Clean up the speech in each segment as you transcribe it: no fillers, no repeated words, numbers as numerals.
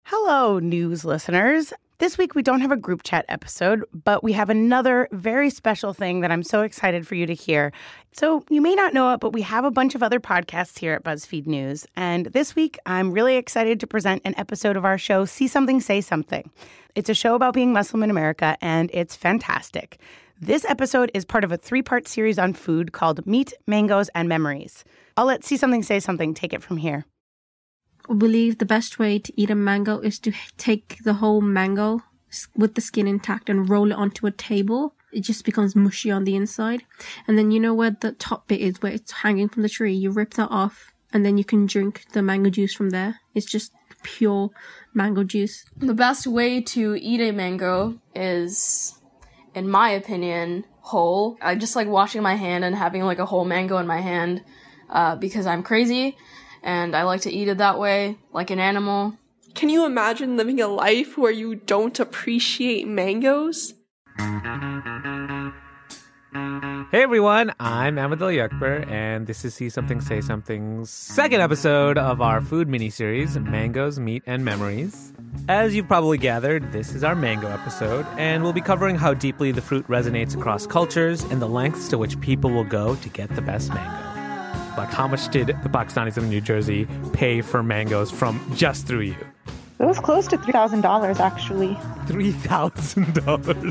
Hello, news listeners. This week we don't have a group chat episode, but we have another very special thing that I'm so excited for you to hear. So you may not know it, but we have a bunch of other podcasts here at BuzzFeed News. And this week I'm really excited to present an episode of our show, See Something, Say Something. It's a show about being Muslim in America, and it's fantastic. This episode is part of a 3-part series on food called Meat, Mangoes, and Memories. I'll let See Something, Say Something take it from here. I believe the best way to eat a mango is to take the whole mango with the skin intact and roll it onto a table. It just becomes mushy on the inside. And then you know where the top bit is, where it's hanging from the tree. You rip that off and then you can drink the mango juice from there. It's just pure mango juice. The best way to eat a mango is, in my opinion, whole. I just like washing my hand and having like a whole mango in my hand because I'm crazy. And I like to eat it that way, like an animal. Can you imagine living a life where you don't appreciate mangoes? Hey everyone, I'm Amadil Yakber, and this is See Something, Say Something's second episode of our food miniseries, Mangoes, Meat, and Memories. As you've probably gathered, this is our mango episode, and we'll be covering how deeply the fruit resonates across cultures and the lengths to which people will go to get the best mango. Like, how much did the Pakistanis in New Jersey pay for mangoes from just through you? It was close to $3,000, actually. $3,000.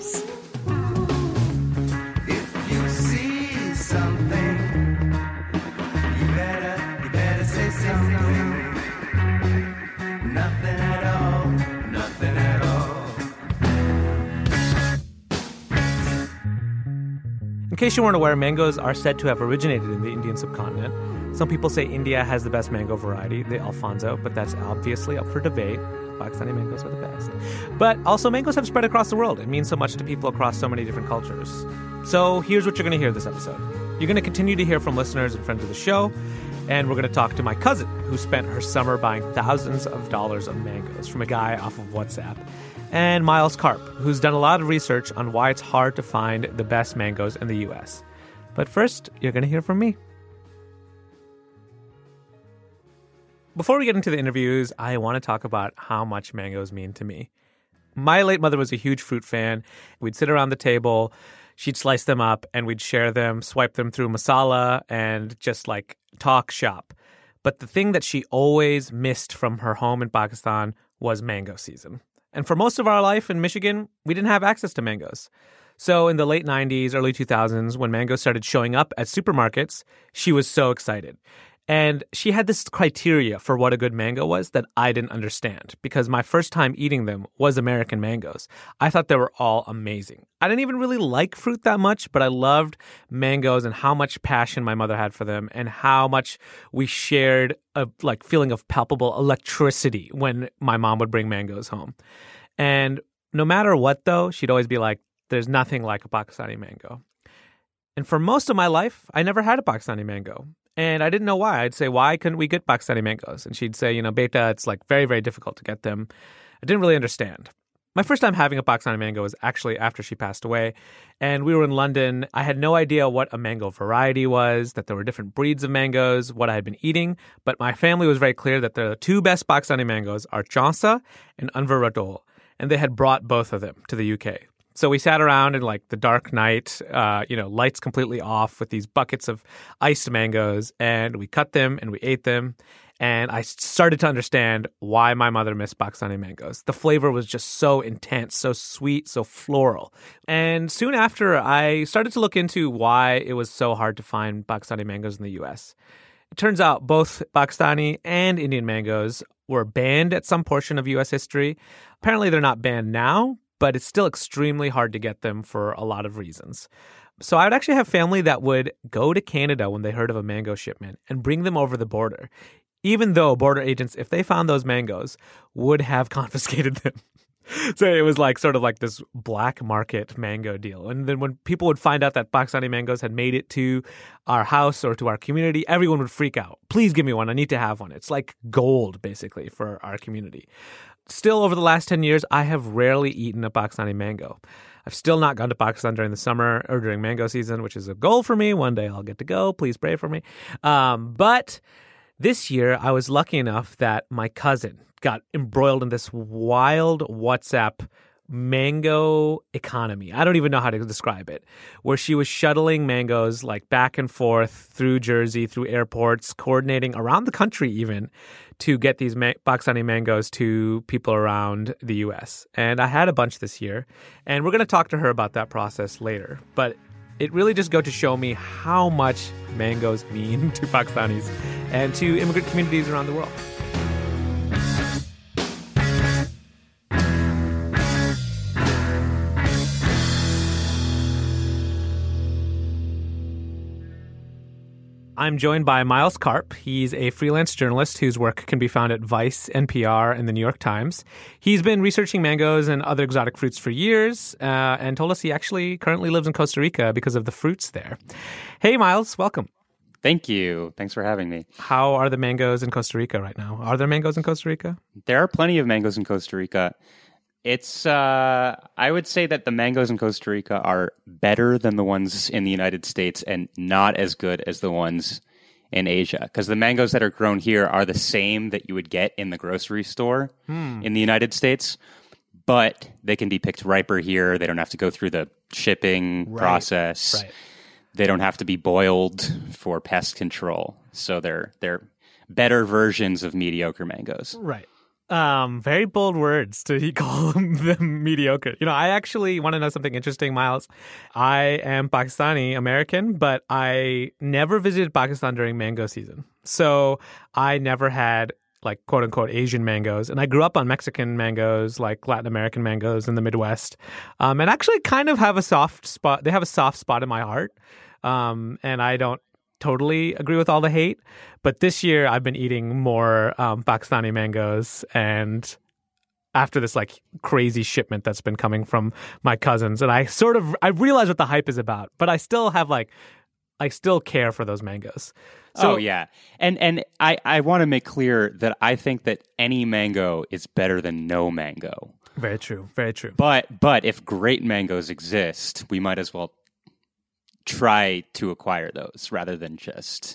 If you see something, you better say something. Nothing at all, nothing at all. In case you weren't aware, mangoes are said to have originated in the Indian subcontinent. Some people say India has the best mango variety, the Alfonso, but that's obviously up for debate. Pakistani mangoes are the best. But also, mangoes have spread across the world. It means so much to people across so many different cultures. So here's what you're going to hear this episode. You're going to continue to hear from listeners and friends of the show, and we're going to talk to my cousin, who spent her summer buying thousands of dollars of mangoes from a guy off of WhatsApp, and Miles Karp, who's done a lot of research on why it's hard to find the best mangoes in the U.S. But first, you're going to hear from me. Before we get into the interviews, I want to talk about how much mangoes mean to me. My late mother was a huge fruit fan. We'd sit around the table, she'd slice them up, and we'd share them, swipe them through masala, and just like talk shop. But the thing that she always missed from her home in Pakistan was mango season. And for most of our life in Michigan, we didn't have access to mangoes. So in the late 90s, early 2000s, when mangoes started showing up at supermarkets, she was so excited. And she had this criteria for what a good mango was that I didn't understand, because my first time eating them was American mangoes. I thought they were all amazing. I didn't even really like fruit that much, but I loved mangoes and how much passion my mother had for them and how much we shared a feeling of palpable electricity when my mom would bring mangoes home. And no matter what, though, she'd always be like, there's nothing like a Pakistani mango. And for most of my life, I never had a Pakistani mango. And I didn't know why. I'd say, why couldn't we get Pakistani mangoes? And she'd say, beta, it's very, very difficult to get them. I didn't really understand. My first time having a Pakistani mango was actually after she passed away. And we were in London. I had no idea what a mango variety was, that there were different breeds of mangoes, what I had been eating. But my family was very clear that the two best Pakistani mangoes are Chausa and Anwar Radol. And they had brought both of them to the UK. So we sat around in the dark night, lights completely off with these buckets of iced mangoes, and we cut them and we ate them. And I started to understand why my mother missed Pakistani mangoes. The flavor was just so intense, so sweet, so floral. And soon after, I started to look into why it was so hard to find Pakistani mangoes in the U.S. It turns out both Pakistani and Indian mangoes were banned at some portion of U.S. history. Apparently, they're not banned now, but it's still extremely hard to get them for a lot of reasons. So I would actually have family that would go to Canada when they heard of a mango shipment and bring them over the border, even though border agents, if they found those mangoes, would have confiscated them. So it was sort of this black market mango deal. And then when people would find out that Pakistani mangoes had made it to our house or to our community, everyone would freak out. Please give me one. I need to have one. It's like gold, basically, for our community. Still, over the last 10 years, I have rarely eaten a Pakistani mango. I've still not gone to Pakistan during the summer or during mango season, which is a goal for me. One day I'll get to go. Please pray for me. But this year, I was lucky enough that my cousin got embroiled in this wild WhatsApp mango economy. I don't even know how to describe it, where she was shuttling mangoes like back and forth through Jersey, through airports, coordinating around the country even to get these Pakistani mangoes to people around the U.S. And I had a bunch this year, and we're going to talk to her about that process later. But it really just go to show me how much mangoes mean to Pakistanis and to immigrant communities around the world. I'm joined by Miles Karp. He's a freelance journalist whose work can be found at Vice, NPR, and the New York Times. He's been researching mangoes and other exotic fruits for years and told us he actually currently lives in Costa Rica because of the fruits there. Hey, Miles, welcome. Thank you. Thanks for having me. How are the mangoes in Costa Rica right now? Are there mangoes in Costa Rica? There are plenty of mangoes in Costa Rica. It's, I would say that the mangoes in Costa Rica are better than the ones in the United States and not as good as the ones in Asia. Because the mangoes that are grown here are the same that you would get in the grocery store in the United States, but they can be picked riper here. They don't have to go through the shipping process. Right. They don't have to be boiled for pest control. So they're better versions of mediocre mangoes. Right. Very bold words to call them mediocre. You know, I actually want to know something interesting, Miles. I am Pakistani American, but I never visited Pakistan during mango season. So I never had like quote unquote Asian mangoes. And I grew up on Mexican mangoes, like Latin American mangoes in the Midwest. And actually kind of have a soft spot. They have a soft spot in my heart. And I don't totally agree with all the hate. But this year I've been eating more Pakistani mangoes, and after this like crazy shipment that's been coming from my cousins, and I realize what the hype is about, but I still care for those mangoes. So, oh yeah. And I want to make clear that I think that any mango is better than no mango. Very true. Very true. But if great mangoes exist, we might as well try to acquire those rather than just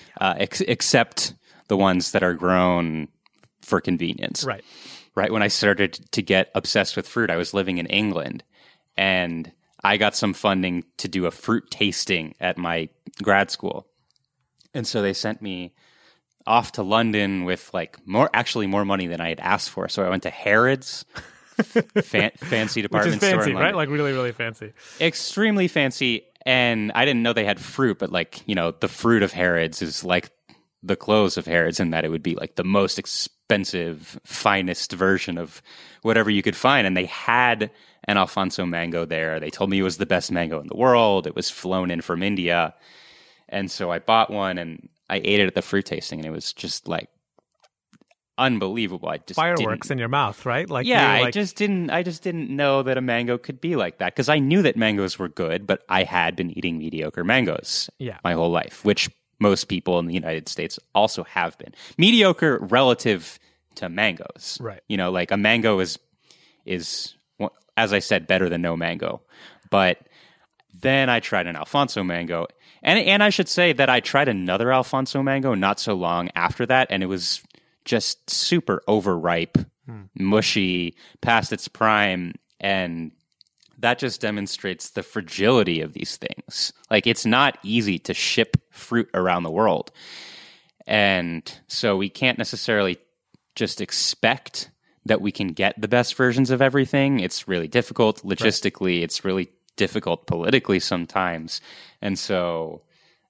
accept the ones that are grown for convenience. Right. Right. When I started to get obsessed with fruit, I was living in England, and I got some funding to do a fruit tasting at my grad school. And so they sent me off to London with like more money than I had asked for. So I went to Harrods, fancy department Which is store fancy, in London. right? Like really, really fancy. Extremely fancy. And I didn't know they had fruit, but like, you know, the fruit of Harrods is like the clothes of Harrods, in that it would be like the most expensive, finest version of whatever you could find. And they had an Alfonso mango there. They told me it was the best mango in the world. It was flown in from India. And so I bought one and I ate it at the fruit tasting, and it was just like unbelievable. I just fireworks in your mouth, right? Like yeah, like... I just didn't know that a mango could be like that, because I knew that mangoes were good, but I had been eating mediocre mangoes my whole life, which most people in the United States also have been. Mediocre relative to mangoes. Right. You know, like a mango is as I said, better than no mango. But then I tried an Alfonso mango, and I should say that I tried another Alfonso mango not so long after that, and it was just super overripe, mushy, past its prime. And that just demonstrates the fragility of these things. Like, it's not easy to ship fruit around the world. And so we can't necessarily just expect that we can get the best versions of everything. It's really difficult logistically. Right. It's really difficult politically sometimes. And so,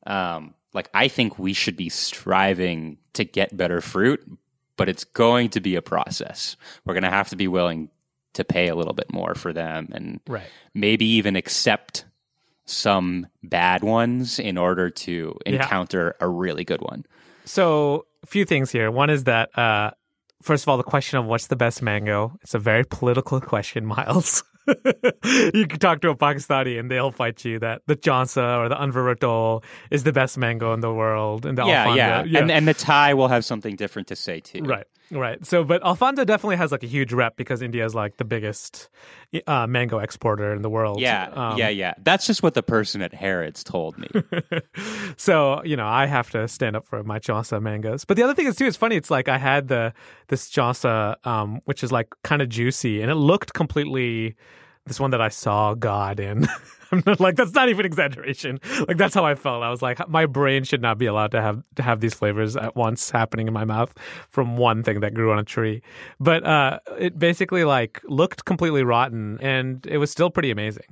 I think we should be striving to get better fruit, but it's going to be a process. We're going to have to be willing to pay a little bit more for them, and maybe even accept some bad ones in order to encounter a really good one. So a few things here. One is that, first of all, the question of what's the best mango. It's a very political question, Miles. You can talk to a Pakistani and they'll fight you that the Jansa or the Anvarotol is the best mango in the world. And the Alfonso, And the Thai will have something different to say too. Right. Right. So, but Alfonso definitely has like a huge rep because India is like the biggest mango exporter in the world. Yeah. That's just what the person at Harrods told me. So, I have to stand up for my Chausa mangoes. But the other thing is too, it's funny. It's like I had this Chausa, which is like kind of juicy, and it looked completely this one that I saw God in. Like, that's not even exaggeration. Like, that's how I felt. I was like, my brain should not be allowed to have these flavors at once happening in my mouth from one thing that grew on a tree. But it basically like looked completely rotten, and it was still pretty amazing.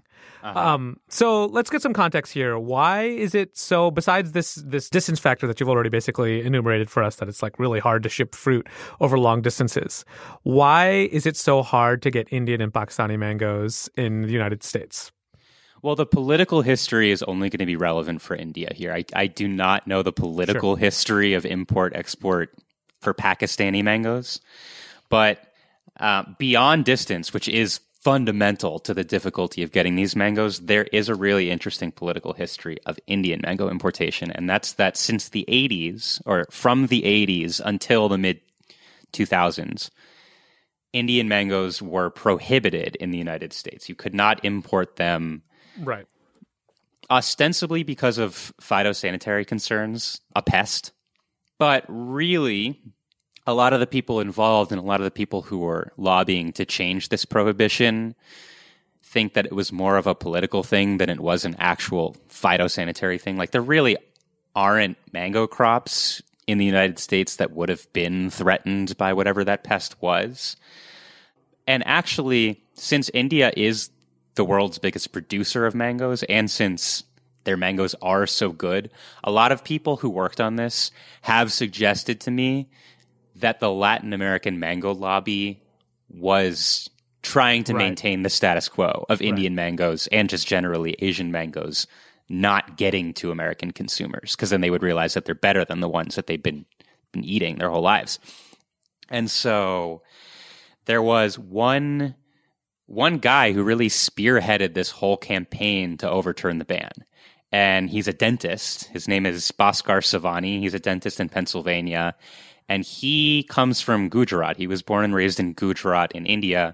So let's get some context here. Why is it so, besides this distance factor that you've already basically enumerated for us, that it's like really hard to ship fruit over long distances, why is it so hard to get Indian and Pakistani mangoes in the United States? Well, the political history is only going to be relevant for India here. I do not know the political history of import-export for Pakistani mangoes. But beyond distance, which is fundamental to the difficulty of getting these mangoes, there is a really interesting political history of Indian mango importation. And that's that since the 80s, or from the 80s until the mid-2000s, Indian mangoes were prohibited in the United States. You could not import them. Right. Ostensibly because of phytosanitary concerns, a pest. But really, a lot of the people involved and a lot of the people who were lobbying to change this prohibition think that it was more of a political thing than it was an actual phytosanitary thing. Like, there really aren't mango crops in the United States that would have been threatened by whatever that pest was. And actually, since India is the world's biggest producer of mangoes, and since their mangoes are so good, a lot of people who worked on this have suggested to me that the Latin American mango lobby was trying to maintain the status quo of Indian mangoes and just generally Asian mangoes not getting to American consumers, because then they would realize that they're better than the ones that they've been eating their whole lives. And so there was one guy who really spearheaded this whole campaign to overturn the ban. And he's a dentist. His name is Bhaskar Savani. He's a dentist in Pennsylvania. And he comes from Gujarat. He was born and raised in Gujarat in India,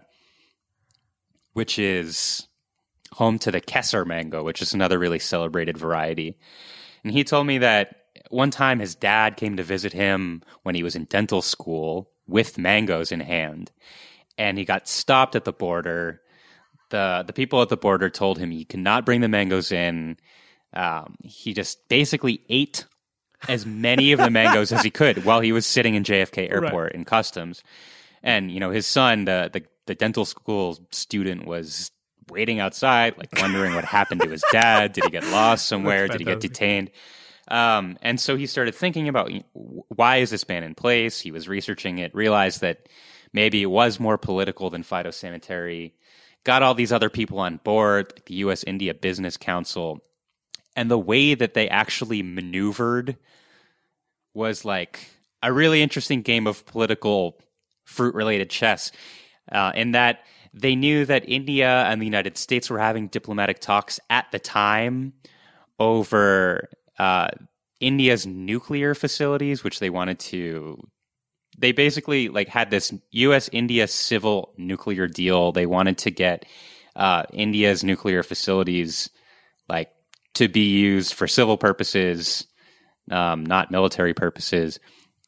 which is home to the Kesar mango, which is another really celebrated variety. And he told me that one time his dad came to visit him when he was in dental school with mangoes in hand. And he got stopped at the border. The people at the border told him he could not bring the mangoes in. He just basically ate as many of the mangoes as he could while he was sitting in JFK Airport in customs. And, his son, the dental school student, was waiting outside, like wondering what happened to his dad. Did he get lost somewhere? Did he get detained? And so he started thinking about why is this ban in place? He was researching it, realized that maybe it was more political than phytosanitary, got all these other people on board, like the U.S.-India Business Council. And the way that they actually maneuvered was like a really interesting game of political fruit-related chess, in that they knew that India and the United States were having diplomatic talks at the time over India's nuclear facilities, which they wanted to... They basically had this U.S.-India civil nuclear deal. They wanted to get India's nuclear facilities to be used for civil purposes, not military purposes.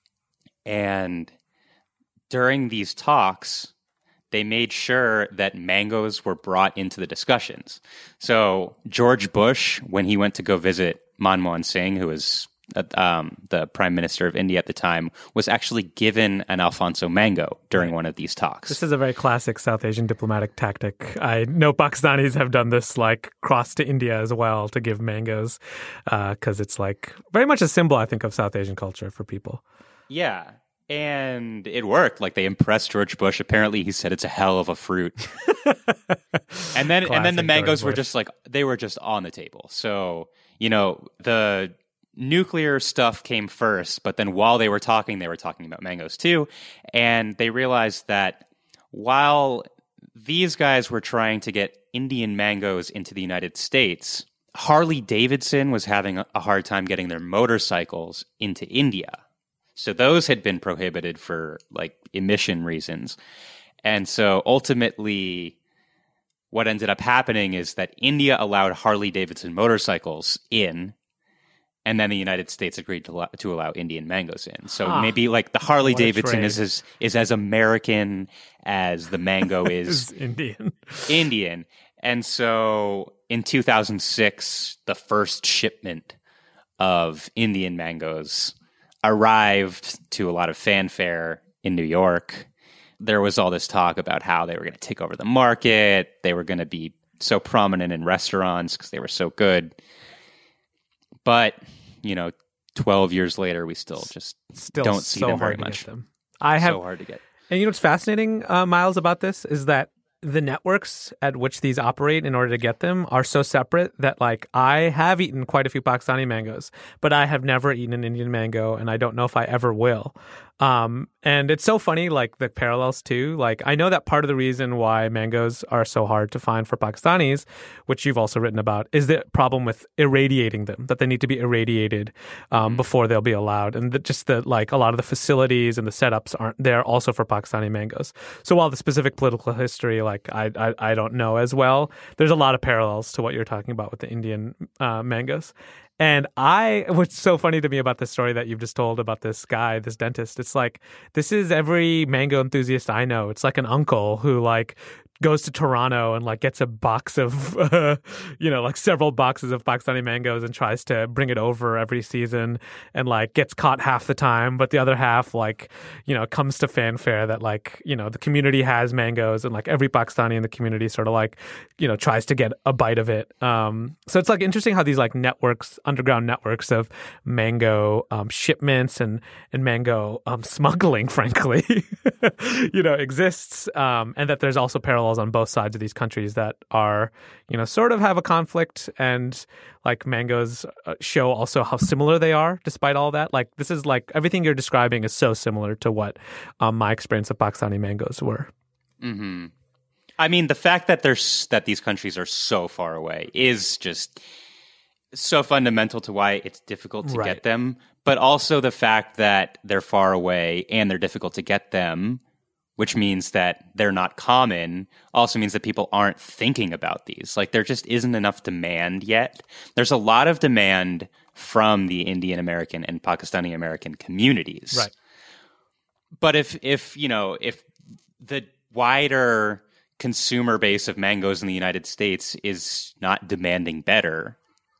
And during these talks, they made sure that mangoes were brought into the discussions. So George Bush, when he went to go visit Manmohan Singh, who was the prime minister of India at the time, was actually given an Alfonso mango during one of these talks. This is a very classic South Asian diplomatic tactic. I know Pakistanis have done this, cross to India as well to give mangoes, because it's very much a symbol, I think, of South Asian culture for people. Yeah. And it worked. They impressed George Bush. Apparently, he said it's a hell of a fruit. and then the mangoes were just they were just on the table. So, the nuclear stuff came first, but then while they were talking about mangoes too. And they realized that while these guys were trying to get Indian mangoes into the United States, Harley Davidson was having a hard time getting their motorcycles into India. So those had been prohibited for like emission reasons. And so ultimately what ended up happening is that India allowed Harley Davidson motorcycles in, and then the United States agreed to allow Indian mangoes in. So maybe like the Harley Davidson is as American as the mango is Indian. And so in 2006, the first shipment of Indian mangoes arrived to a lot of fanfare in New York. There was all this talk about how they were going to take over the market. They were going to be so prominent in restaurants because they were so good. But, 12 years later, we still don't see them very much. So hard to get. And what's fascinating, Miles, about this is that the networks at which these operate in order to get them are so separate that, like, I have eaten quite a few Pakistani mangoes, but I have never eaten an Indian mango, and I don't know if I ever will. And it's so funny, like, the parallels, too. Like, I know that part of the reason why mangoes are so hard to find for Pakistanis, which you've also written about, is the problem with irradiating them, that they need to be irradiated before they'll be allowed. And a lot of the facilities and the setups aren't there also for Pakistani mangoes. So while the specific political history, like, I don't know as well, there's a lot of parallels to what you're talking about with the Indian mangoes. And what's so funny to me about this story that you've just told about this guy, this dentist, it's like, this is every mango enthusiast I know. It's like an uncle who, like, goes to Toronto and, like, gets a box of, like several boxes of Pakistani mangoes and tries to bring it over every season and, like, gets caught half the time. But the other half, like, comes to fanfare that, like, the community has mangoes and, like, every Pakistani in the community sort of, like, tries to get a bite of it. So it's, like, interesting how these, like, underground networks of mango shipments and mango smuggling, frankly, exists. And that there's also parallels on both sides of these countries that are, sort of have a conflict, and, like, mangoes show also how similar they are despite all that. Like, this is, like, everything you're describing is so similar to what my experience of Pakistani mangoes were. Mm-hmm. I mean, the fact that these countries are so far away is just so fundamental to why it's difficult to get them, but also the fact that they're far away and they're difficult to get them, which means that they're not common, also means that people aren't thinking about these. Like, there just isn't enough demand yet. There's a lot of demand from the Indian American and Pakistani American communities. Right. But if the wider consumer base of mangoes in the United States is not demanding better,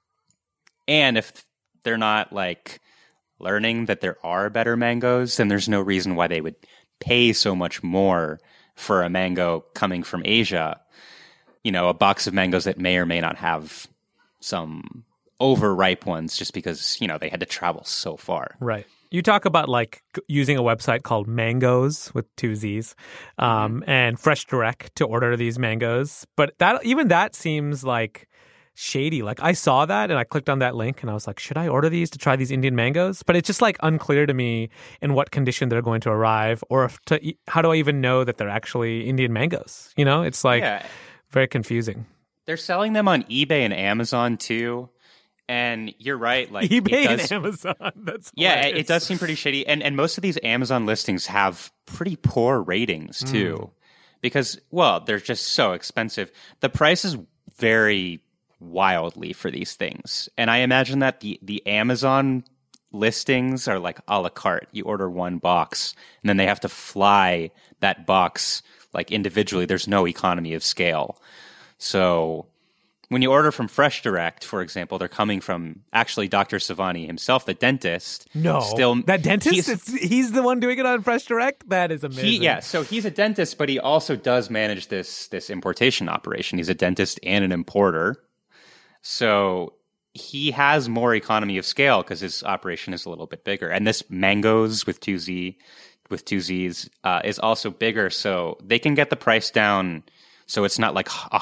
and if they're not, like, learning that there are better mangoes, then there's no reason why they would pay so much more for a mango coming from Asia, a box of mangoes that may or may not have some overripe ones just because, they had to travel so far. Right. You talk about, like, using a website called Mangoes with 2 Z's and Fresh Direct to order these mangoes. But that seems like shady. Like, I saw that and I clicked on that link and I was like, should I order these to try these Indian mangoes? But it's just, like, unclear to me in what condition they're going to arrive, or how do I even know that they're actually Indian mangoes? It's like very confusing. They're selling them on eBay and Amazon too. And you're right, like, eBay and Amazon. That's hilarious. It does seem pretty shady. And most of these Amazon listings have pretty poor ratings too, because, well, they're just so expensive. The prices vary wildly for these things, and I imagine that the Amazon listings are like a la carte. You order one box, and then they have to fly that box, like, individually. There's no economy of scale. So when you order from Fresh Direct, for example, they're coming from actually Dr. Savani himself, the dentist. No, that dentist? He's the one doing it on Fresh Direct? That is amazing. So he's a dentist, but he also does manage this importation operation. He's a dentist and an importer. So he has more economy of scale because his operation is a little bit bigger. And this Mangoes with 2 Z's is also bigger, so they can get the price down. So it's not like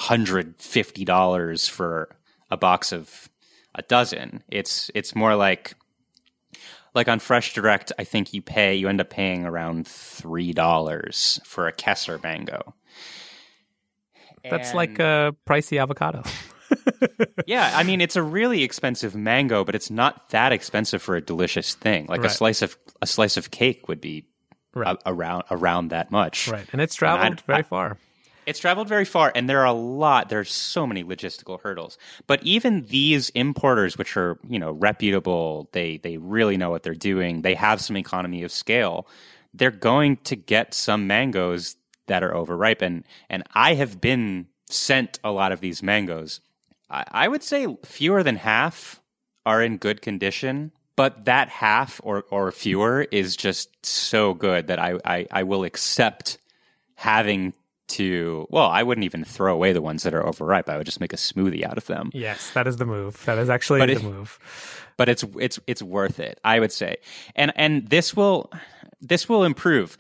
$150 for a box of a dozen. It's more like on Fresh Direct, I think you end up paying around $3 for a Kesser mango. That's like a pricey avocado. Yeah, I mean, it's a really expensive mango, but it's not that expensive for a delicious thing. Like Right. a slice of cake would be Right. around that much. Right. And it's traveled very far. It's traveled very far, and there's so many logistical hurdles. But even these importers, which are, reputable, they really know what they're doing, they have some economy of scale, they're going to get some mangoes that are overripe. And I have been sent a lot of these mangoes. I would say fewer than half are in good condition, but that half or fewer is just so good that I will accept having to, well, I wouldn't even throw away the ones that are overripe. I would just make a smoothie out of them. Yes, that is the move. That is actually the move. But it's worth it, I would say. And this will improve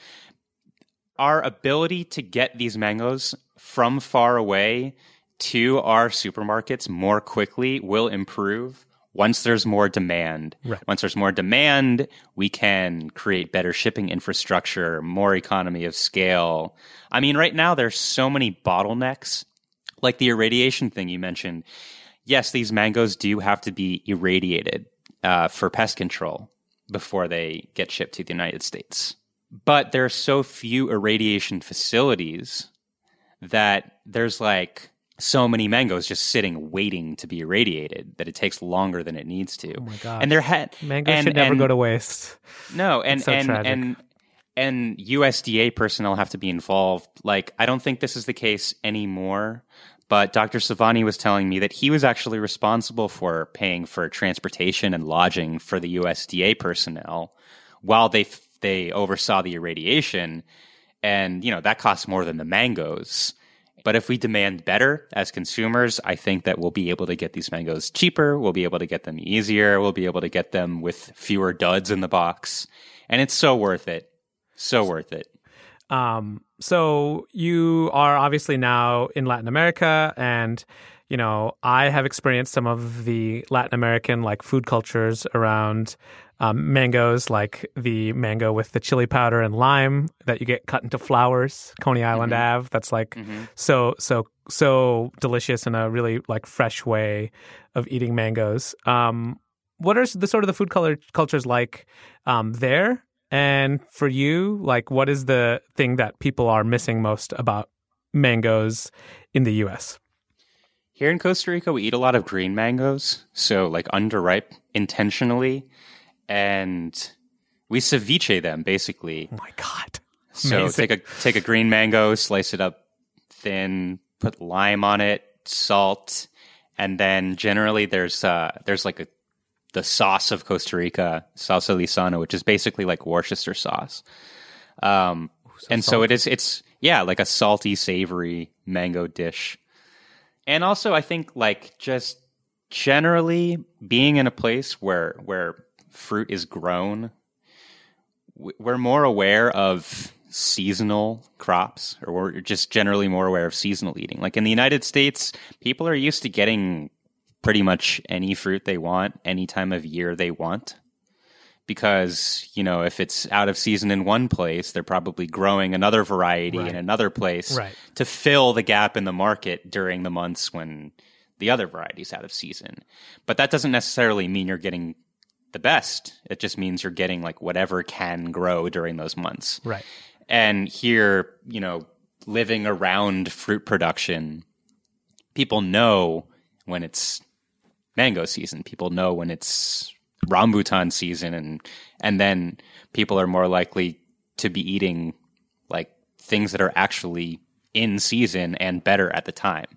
our ability to get these mangoes from far away to our supermarkets more quickly will improve once there's more demand. Right. Once there's more demand, we can create better shipping infrastructure, more economy of scale. I mean, right now there's so many bottlenecks, like the irradiation thing you mentioned. Yes, these mangoes do have to be irradiated for pest control before they get shipped to the United States. But there are so few irradiation facilities that there's like so many mangoes just sitting waiting to be irradiated that it takes longer than it needs to. Oh my god! And mangoes should never go to waste. No, and It's so tragic. and USDA personnel have to be involved. Like, I don't think this is the case anymore, but Dr. Savani was telling me that he was actually responsible for paying for transportation and lodging for the USDA personnel while they oversaw the irradiation, and that costs more than the mangoes. But if we demand better as consumers, I think that we'll be able to get these mangoes cheaper. We'll be able to get them easier. We'll be able to get them with fewer duds in the box. And it's so worth it. So worth it. So you are obviously now in Latin America, and I have experienced some of the Latin American food cultures around mangoes, like the mango with the chili powder and lime that you get cut into flowers, Coney Island Ave. That's so delicious and a really fresh way of eating mangoes. What are the food cultures like there? And for you, what is the thing that people are missing most about mangoes in the U.S.? Here in Costa Rica, we eat a lot of green mangoes, so underripe intentionally, and we ceviche them basically. Oh my god! So Amazing. take a green mango, slice it up thin, put lime on it, salt, and then generally there's the sauce of Costa Rica, salsa lisano, which is basically like Worcester sauce. So it's like a salty, savory mango dish. And also, I think just generally being in a place where fruit is grown, we're more aware of seasonal crops, or we're just generally more aware of seasonal eating. Like in the United States, people are used to getting pretty much any fruit they want, any time of year they want. Because, if it's out of season in one place, they're probably growing another variety in another place to fill the gap in the market during the months when the other variety's out of season. But that doesn't necessarily mean you're getting the best. It just means you're getting whatever can grow during those months. Right. And here, living around fruit production, people know when it's mango season. People know when it's rambutan season, and then people are more likely to be eating things that are actually in season and better at the time.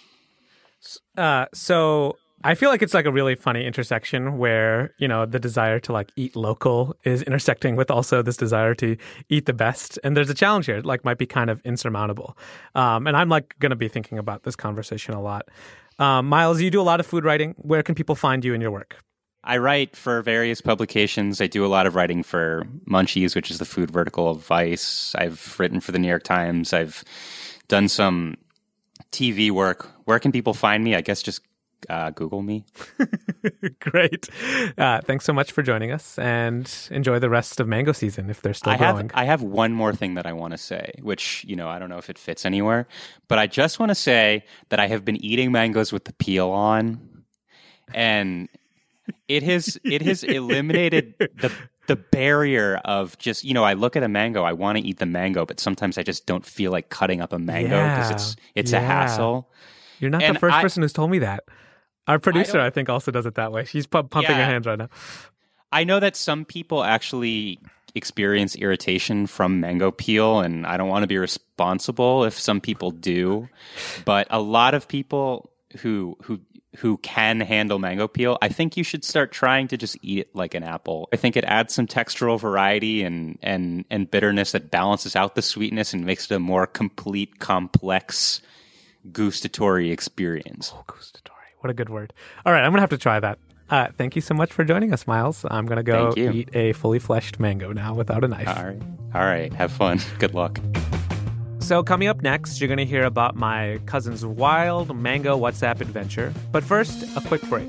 So I feel like it's a really funny intersection where, the desire to eat local is intersecting with also this desire to eat the best. And there's a challenge here, might be kind of insurmountable. And I'm going to be thinking about this conversation a lot. Miles, you do a lot of food writing. Where can people find you in your work? I write for various publications. I do a lot of writing for Munchies, which is the food vertical of Vice. I've written for the New York Times. I've done some TV work. Where can people find me? I guess just Google me. Great. Thanks so much for joining us, and enjoy the rest of mango season if they're still growing. I have one more thing that I want to say, which, I don't know if it fits anywhere, but I just want to say that I have been eating mangoes with the peel on, and it has eliminated the barrier of just, I look at a mango, I want to eat the mango, but sometimes I just don't feel like cutting up a mango because it's a hassle. You're not the first person who's told me that. Our producer, I think, also does it that way. She's pumping her hands right now. I know that some people actually experience irritation from mango peel, and I don't want to be responsible if some people do. But a lot of people who can handle mango peel, I think you should start trying to just eat it like an apple. I think it adds some textural variety and bitterness that balances out the sweetness and makes it a more complete, complex gustatory experience. Oh, gustatory. What a good word. All right, I'm going to have to try that. Thank you so much for joining us, Miles. I'm going to go eat a fully fleshed mango now without a knife. All right. Have fun. Good luck. So coming up next, you're going to hear about my cousin's wild mango WhatsApp adventure. But first, a quick break.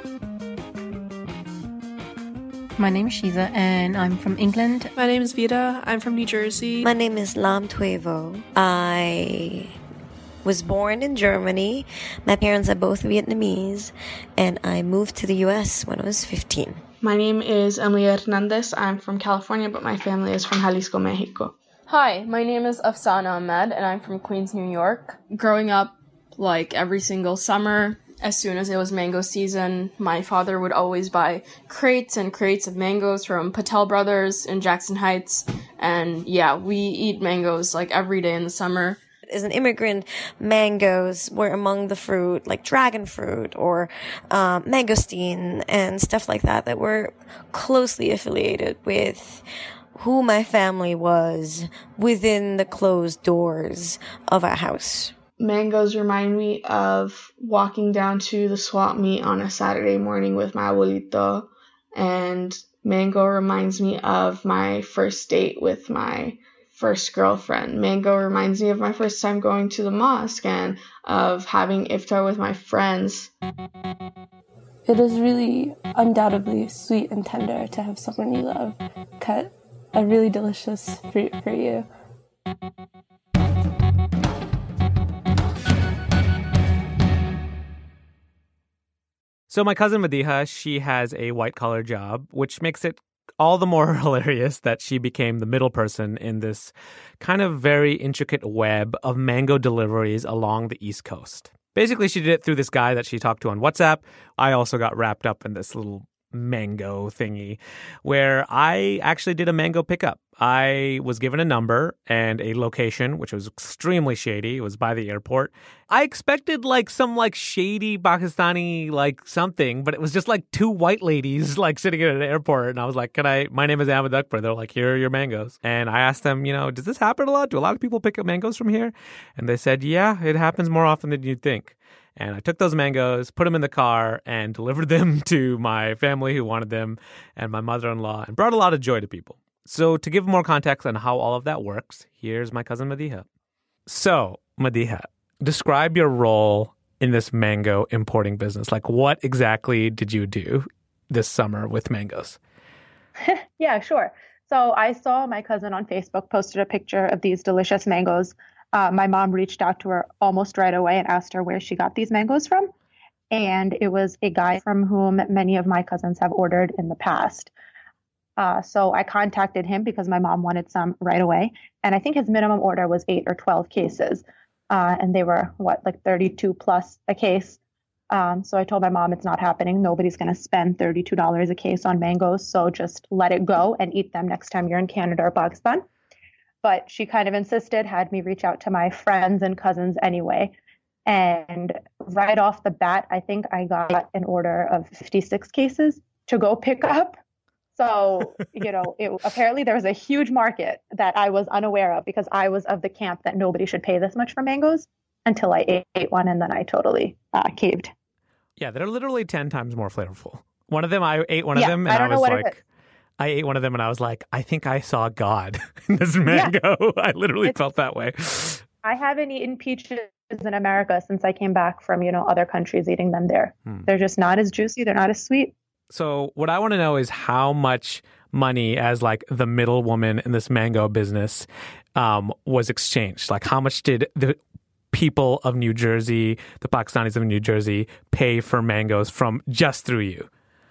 My name is Shiza, and I'm from England. My name is Vida. I'm from New Jersey. My name is Lam Tuevo. I was born in Germany. My parents are both Vietnamese, and I moved to the U.S. when I was 15. My name is Emily Hernandez. I'm from California, but my family is from Jalisco, Mexico. Hi, my name is Afsana Ahmed, and I'm from Queens, New York. Growing up, like every single summer, as soon as it was mango season, my father would always buy crates and crates of mangoes from Patel Brothers in Jackson Heights. And yeah, we eat mangoes like every day in the summer. As an immigrant, mangoes were among the fruit, like dragon fruit or mangosteen and stuff like that were closely affiliated with who my family was within the closed doors of our house. Mangoes remind me of walking down to the swap meet on a Saturday morning with my abuelito, and mango reminds me of my first date with my first girlfriend. Mango reminds me of my first time going to the mosque and of having iftar with my friends. It is really undoubtedly sweet and tender to have someone you love cut a really delicious fruit for you. So my cousin Madiha, she has a white-collar job, which makes it all the more hilarious that she became the middle person in this kind of very intricate web of mango deliveries along the East Coast. Basically, she did it through this guy that she talked to on WhatsApp. I also got wrapped up in this little mango thingy where I actually did a mango pickup. I was given a number and a location, which was extremely shady. It was by the airport. I expected some shady Pakistani something, but it was just two white ladies sitting at an airport. And I was like, my name is Ahmed Akbar. They're like, here are your mangoes. And I asked them, does this happen a lot? Do a lot of people pick up mangoes from here? And they said, yeah, it happens more often than you'd think. And I took those mangoes, put them in the car, and delivered them to my family who wanted them and my mother-in-law, and brought a lot of joy to people. So to give more context on how all of that works, here's my cousin Madiha. So, Madiha, describe your role in this mango importing business. What exactly did you do this summer with mangoes? Yeah, sure. So I saw my cousin on Facebook posted a picture of these delicious mangoes. My mom reached out to her almost right away and asked her where she got these mangoes from. And it was a guy from whom many of my cousins have ordered in the past. So I contacted him because my mom wanted some right away. And I think his minimum order was 8 or 12 cases. And they were, 32 plus a case. So I told my mom it's not happening. Nobody's going to spend $32 a case on mangoes. So just let it go and eat them next time you're in Canada or Pakistan. But she kind of insisted, had me reach out to my friends and cousins anyway. And right off the bat, I think I got an order of 56 cases to go pick up. So, apparently there was a huge market that I was unaware of because I was of the camp that nobody should pay this much for mangoes until I ate one, and then I totally caved. Yeah, they're literally 10 times more flavorful. One of them, I ate one of them and I ate one of them and I was like, I think I saw God in this mango. Yeah. I literally felt that way. I haven't eaten peaches in America since I came back from, other countries eating them there. They're just not as juicy. They're not as sweet. So what I want to know is how much money, as like the middle woman in this mango business, was exchanged. Like, how much did the people of New Jersey, the Pakistanis of New Jersey, pay for mangoes from just through you?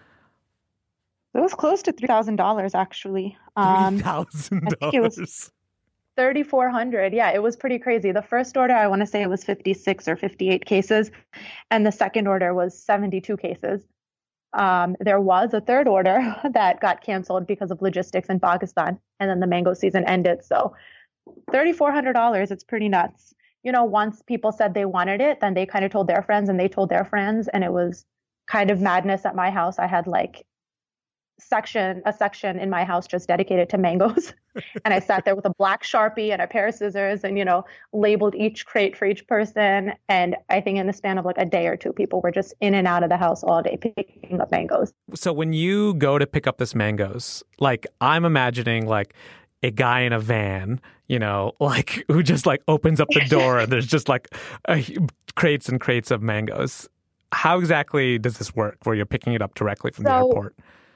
It was close to $3,000 actually. $3,000. I think it was 3,400. Yeah, it was pretty crazy. The first order, I want to say it was 56 or 58 cases, and the second order was 72 cases. There was a third order that got canceled because of logistics in Pakistan, and then the mango season ended. So $3,400, it's pretty nuts. Once people said they wanted it, then they kind of told their friends and they told their friends, and it was kind of madness at my house. I had like a section in my house just dedicated to mangoes. And I sat there with a black Sharpie and a pair of scissors and, labeled each crate for each person. And I think in the span of like a day or two, people were just in and out of the house all day picking up mangoes. So when you go to pick up this mangoes, like I'm imagining like a guy in a van, like who just like opens up the door and there's just like crates and crates of mangoes. How exactly does this work where you're picking it up directly from the airport?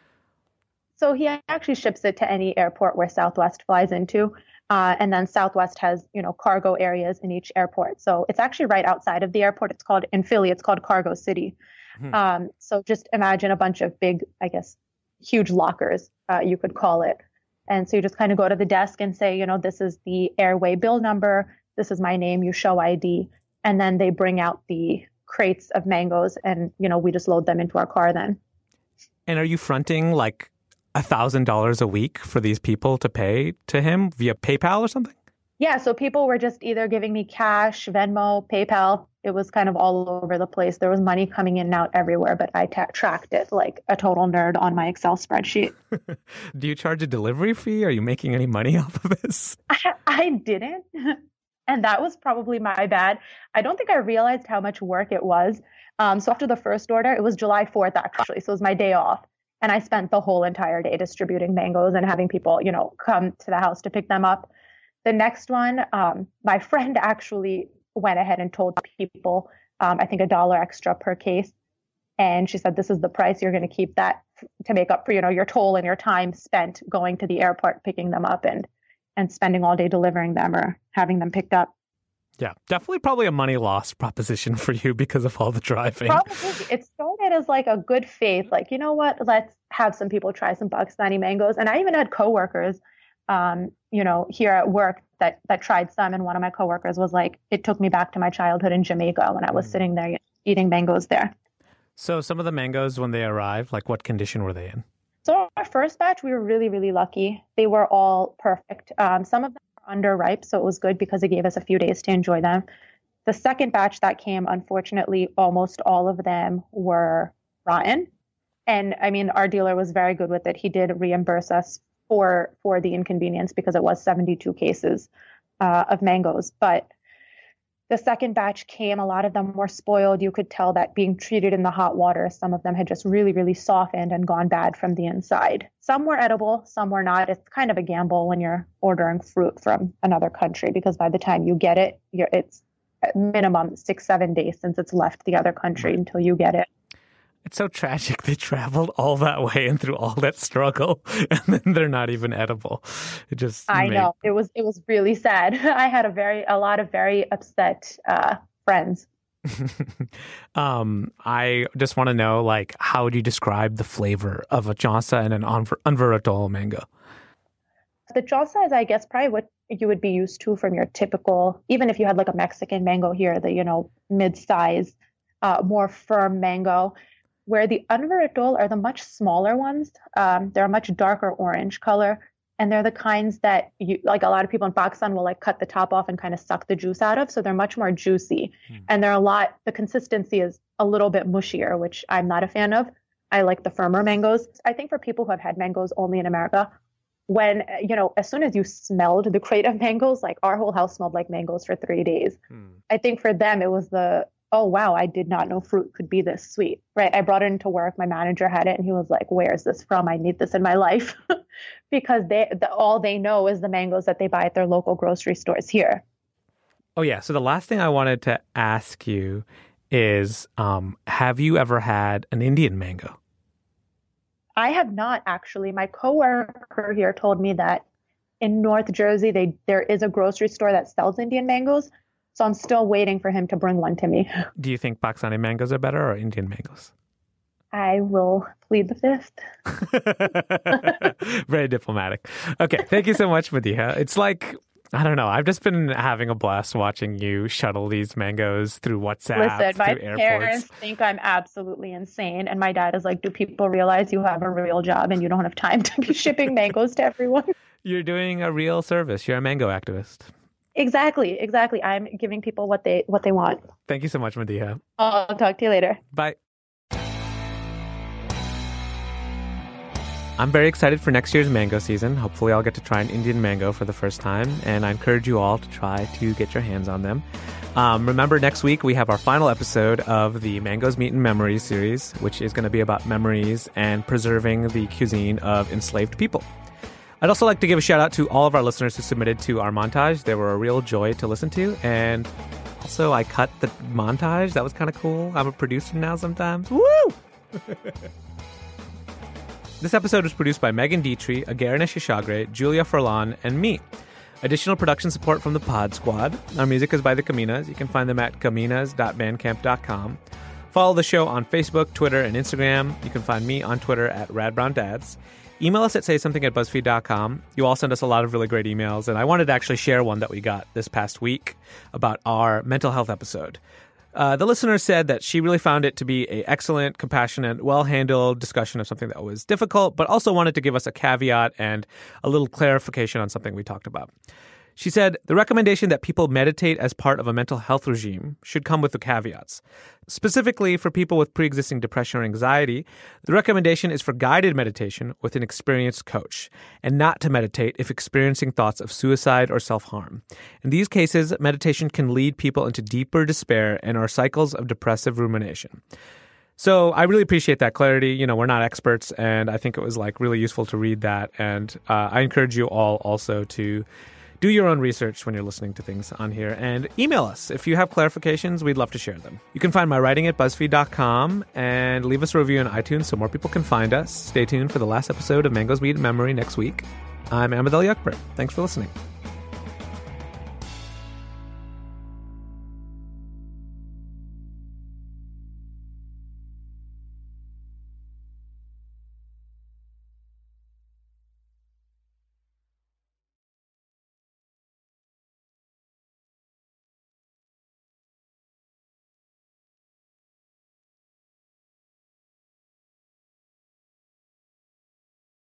So he actually ships it to any airport where Southwest flies into. And then Southwest has, cargo areas in each airport. So it's actually right outside of the airport. In Philly, it's called Cargo City. So just imagine a bunch of big, I guess, huge lockers, you could call it. And so you just kind of go to the desk and say, this is the airway bill number. This is my name. You show ID. And then they bring out the crates of mangoes and, we just load them into our car then. And are you fronting like $1,000 a week for these people to pay to him via PayPal or something? Yeah, so people were just either giving me cash, Venmo, PayPal. It was kind of all over the place. There was money coming in and out everywhere, but I tracked it like a total nerd on my Excel spreadsheet. Do you charge a delivery fee? Are you making any money off of this? I didn't. And that was probably my bad. I don't think I realized how much work it was. So after the first order, it was July 4th, actually. So it was my day off. And I spent the whole entire day distributing mangoes and having people, come to the house to pick them up. The next one, my friend actually went ahead and told people, I think $1 extra per case. And she said, this is the price. You're going to keep that to make up for, your toll and your time spent going to the airport, picking them up and spending all day delivering them or having them picked up. Yeah, definitely probably a money loss proposition for you because of all the driving. Probably. It started as like a good faith, like, you know what, let's have some people try some Pakistani mangoes. And I even had coworkers, here at work that tried some. And one of my coworkers was like, it took me back to my childhood in Jamaica when I was sitting there eating mangoes there. So some of the mangoes, when they arrived, like what condition were they in? So our first batch, we were really, really lucky. They were all perfect. Some of them underripe, so it was good because it gave us a few days to enjoy them. The second batch that came, unfortunately, almost all of them were rotten. And I mean, our dealer was very good with it. He did reimburse us for the inconvenience because it was 72 cases of mangoes. But the second batch came, a lot of them were spoiled. You could tell that being treated in the hot water, some of them had just really, really softened and gone bad from the inside. Some were edible, some were not. It's kind of a gamble when you're ordering fruit from another country because by the time you get it, it's at minimum 6-7 days since it's left the other country until you get it. It's so tragic. They traveled all that way and through all that struggle, and then they're not even edible. I know. It was really sad. I had a lot of very upset friends. I just want to know, like, how would you describe the flavor of a chausa and an Anvaratol mango? The chausa is, I guess, probably what you would be used to from your typical, even if you had like a Mexican mango here, the, mid-size, more firm mango. Where the Anvaratol are the much smaller ones. They're a much darker orange color. And they're the kinds that a lot of people in Pakistan will like cut the top off and kind of suck the juice out of. So they're much more juicy. And the consistency is a little bit mushier, which I'm not a fan of. I like the firmer mangoes. I think for people who have had mangoes only in America, when, as soon as you smelled the crate of mangoes, like our whole house smelled like mangoes for 3 days. I think for them, it was oh, wow, I did not know fruit could be this sweet, right? I brought it into work. My manager had it and he was like, where is this from? I need this in my life because all they know is the mangoes that they buy at their local grocery stores here. Oh, yeah. So the last thing I wanted to ask you is, have you ever had an Indian mango? I have not actually. My coworker here told me that in North Jersey, there is a grocery store that sells Indian mangoes. So I'm still waiting for him to bring one to me. Do you think Pakistani mangoes are better or Indian mangoes? I will plead the fifth. Very diplomatic. Okay. Thank you so much, Madiha. It's like, I don't know. I've just been having a blast watching you shuttle these mangoes through WhatsApp, Listen, my through parents airports. think I'm absolutely insane. And my dad is like, do people realize you have a real job and you don't have time to be shipping mangoes to everyone? You're doing a real service. You're a mango activist. Exactly. I'm giving people what they want. Thank you so much, Madiha. I'll talk to you later. Bye. I'm very excited for next year's mango season. Hopefully I'll get to try an Indian mango for the first time, and I encourage you all to try to get your hands on them. Remember, next week we have our final episode of the Mangoes, Meat, and Memories series, which is going to be about memories and preserving the cuisine of enslaved people. I'd also like to give a shout out to all of our listeners who submitted to our montage. They were a real joy to listen to, and also I cut the montage. That was kind of cool. I'm a producer now sometimes. Woo! This episode was produced by Megan Dietrich, Agarina Shishagre, Julia Furlan, and me. Additional production support from the Pod Squad. Our music is by the Caminas. You can find them at caminas.bandcamp.com. Follow the show on Facebook, Twitter, and Instagram. You can find me on Twitter at radbrowndads. Email us at saysomething@buzzfeed.com. You all send us a lot of really great emails, and I wanted to actually share one that we got this past week about our mental health episode. The listener said that she really found it to be an excellent, compassionate, well-handled discussion of something that was difficult, but also wanted to give us a caveat and a little clarification on something we talked about. She said, the recommendation that people meditate as part of a mental health regime should come with the caveats. Specifically for people with pre-existing depression or anxiety, the recommendation is for guided meditation with an experienced coach, and not to meditate if experiencing thoughts of suicide or self-harm. In these cases, meditation can lead people into deeper despair and are cycles of depressive rumination. So I really appreciate that clarity. You know, we're not experts, and I think it was like really useful to read that. And I encourage you all also to do your own research when you're listening to things on here, and email us. If you have clarifications, we'd love to share them. You can find my writing at BuzzFeed.com and leave us a review on iTunes so more people can find us. Stay tuned for the last episode of Mangoes, Meat, and Memory next week. I'm Ahmed El Yakber. Thanks for listening.